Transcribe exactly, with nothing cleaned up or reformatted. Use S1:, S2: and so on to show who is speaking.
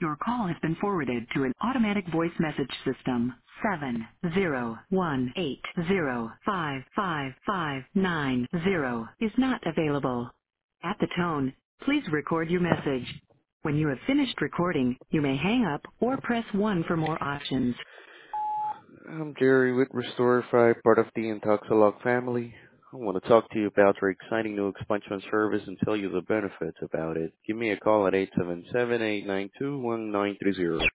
S1: Your call has been forwarded to an automatic voice message system. Seven zero one eight zero five five five nine zero is not available. At the tone, please record your message. When you have finished recording, you may hang up or press one for more options.
S2: I'm Jerry with Restorify, part of the Intoxilog family. I want to talk to you about our exciting new expansion service and tell you the benefits about it. Give me a call at eight seven seven, eight nine two, one nine three zero.